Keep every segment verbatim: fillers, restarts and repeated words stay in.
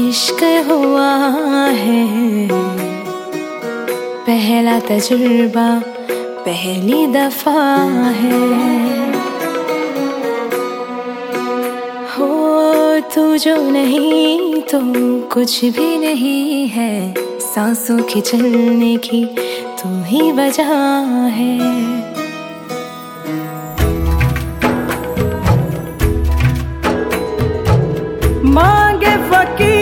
इश्क हुआ है, पहला तजुर्बा पहली दफा है। हो तू जो नहीं तो कुछ भी नहीं है, सांसों के चलने की तू ही वजह है। मांगे फकीर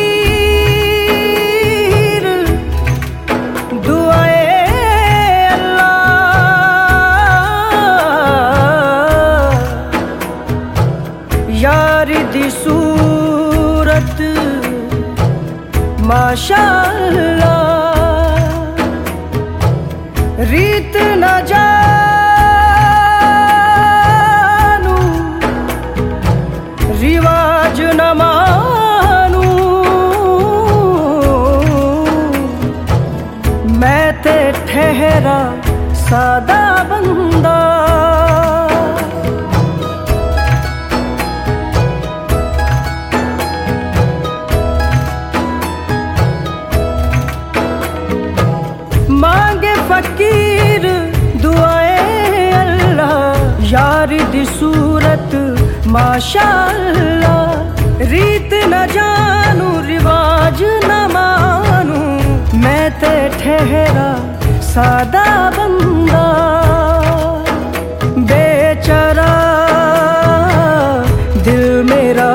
दुआए अल्लाह, यार दी सूरत माशाअल्लाह, रीत न जा रिवाज न मानू, मैं ते ठहरा सादा बंदा। मांगे फकीर दुआए अल्लाह, यार दी सूरत माशाअल्लाह, रीत न जानू रिवाज न मानू, मैं ते ठहरा सादा बंदा। बेचारा दिल मेरा,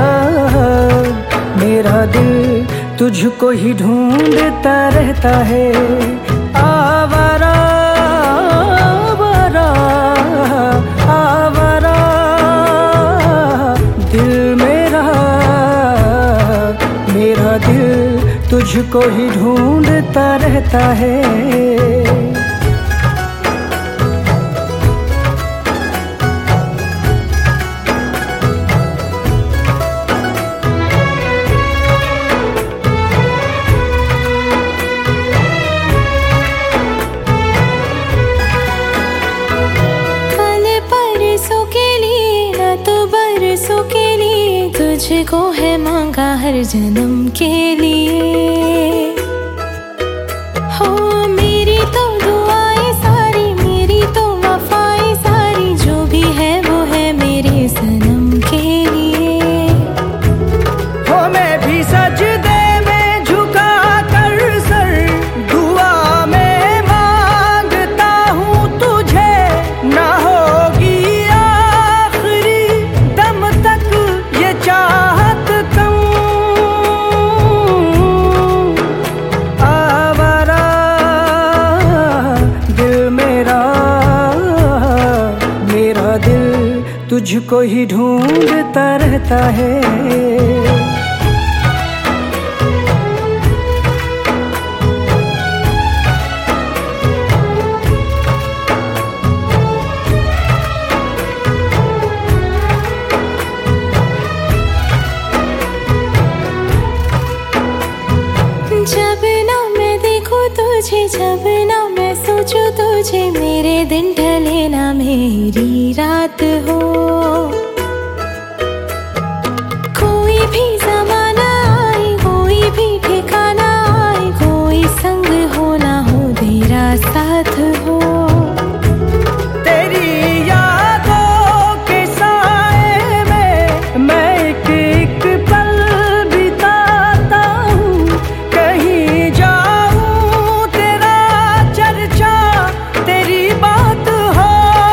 मेरा दिल तुझको ही ढूंढता रहता है। आवारा आवारा आवारा दिल मेरा, मेरा दिल तुझको ही ढूंढता रहता है। तुझको है मांगा हर जन्म के लिए, हो मेरी तो दुआएं सारी, मेरी तो वफाएं सारी, जो भी है वो है मेरे सनम के लिए। हो मैं भी सजदे में झुका कर सर, दुआ में मांगता हूँ तुझे, ना होगी आखिरी दम तक ये चाहत कम। आवारा दिल मेरा, मेरा दिल तुझको ही ढूंढता रहता है। जब ना मैं देखूं तुझे, जब ना मैं सोचूं तुझे, मेरे दिन ढले ना मेरी रात हो। कोई भी ज़माना आए, कोई भी ठिकाना आए, कोई संग हो ना हो तेरा साथ हो। तेरी यादों के साए में मैं एक एक पल बिताता हूँ, कहीं जाऊँ तेरा चर्चा तेरी बात हो।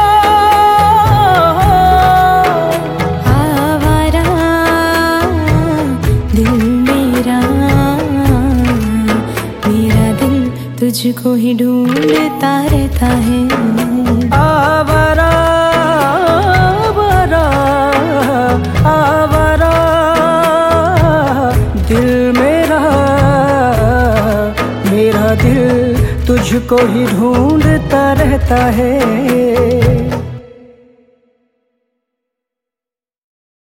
आवारा दिल मेरा, मेरा दिल तुझको ही ढूंढता रहता है। आवारा आवारा आवारा दिल मेरा, मेरा दिल तुझको ही ढूंढता रहता है।